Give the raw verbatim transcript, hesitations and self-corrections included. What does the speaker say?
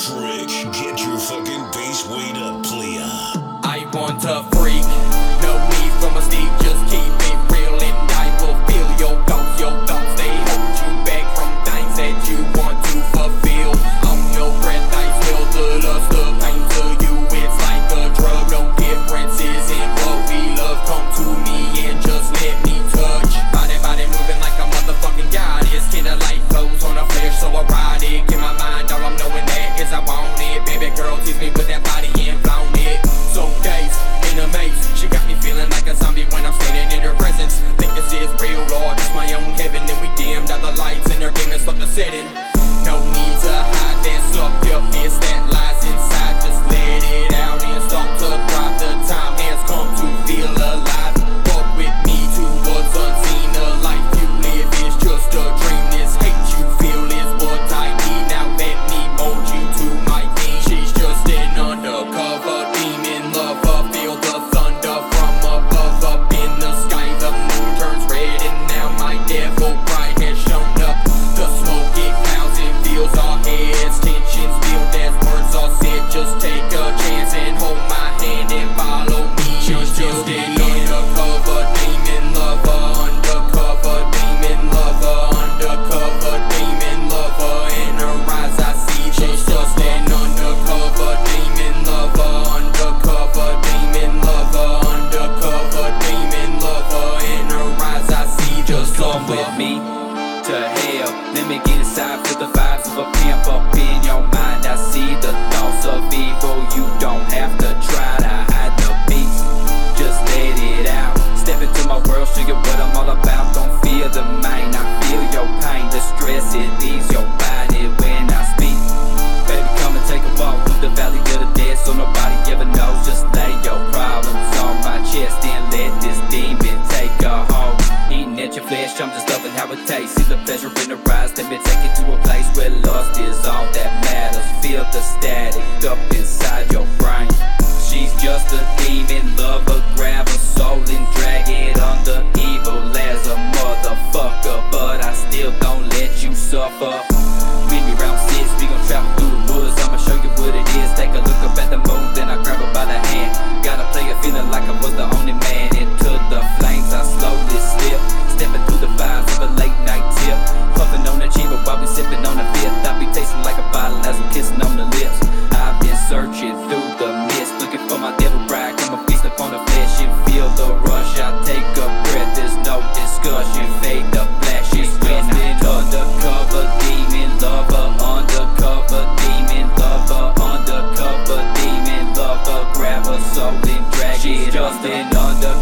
Trick, get your fucking bass weight up, player. I want to freak, no need for mystique, just keep it real and I will feel your thoughts, your thoughts, they hold you back from things that you want to fulfill. On your breath I smell the lust, the pain to you, it's like a drug, no differences in what we love. Come to me and just let me touch. Body, body moving like a motherfucking goddess. Kinda like clothes on a flare, so erotic. In my mind, all I'm knowing that is I want it. Baby girl, tease me with that body and flown it. So days in a maze, she got me feeling like a zombie when I'm standing in her presence. Think this is real, Lord, it's my own heaven. Then we dimmed out the lights and her game and stopped the setting. No need to hide that sucked up fist that lies inside. Just let it out and start to thrive. The time has come to feel alive. Walk with me to what's unseen. The life you live is just a dream. This hate you feel is what I need. Now let me mold you to my theme. She's just an undercover demon lover. Feel the thunder from above. Up in the sky the moon turns red and now my devil bride has shown up. The smoke it clouds and fills our heads. Tensions build as words are said. Just take a chance and hold my hand and follow me. She's just an undercover demon lover. Undercover demon lover. Undercover demon lover. In her eyes I see she's just an undercover demon lover. Undercover demon lover. Undercover demon lover. In her eyes I see just Come with me to hell. Let me get inside, feel the vibes of a pimp up in your mind. I see the thoughts of evil. You don't have to try to hide the beast. Just let it out. Step into my world, show you what I'm all about. Don't feel the main, I feel your pain. The stress, it leaves your body when I speak. Baby, come and take a walk through the valley of the dead, so nobody ever knows. Just lay your problems on my chest and let this demon take a hold. Eating at your flesh, I'm just loving how it tastes. See the pleasure in her eyes, let me take you to a place where lust is all that matters. Feel the static up inside your brain. She's just a demon lover, grab her soul and drag it under evil as a motherfucker. But I still don't let you suffer. Meet me round six, we gon' travel through the woods. I'ma show you what it is. Take a look up at the moon, then I grab her by the hand. Gotta play a feeling like I was the only man. Into the flames I slowly slip, stepping through the vibes of a late night tip. Puffing on the chiba while we sipping on the fifth. I be tasting like a bottle as I'm kissing on the lips. I've been searching through the mist, looking for my devil bride. Come and feast upon the flesh and feel the rush. I take a breath, there's no discussion. Fade the flash, it's when I'm undercover demon lover. Undercover demon lover. Undercover demon lover. Grab her soul and drag it. She's just an undercover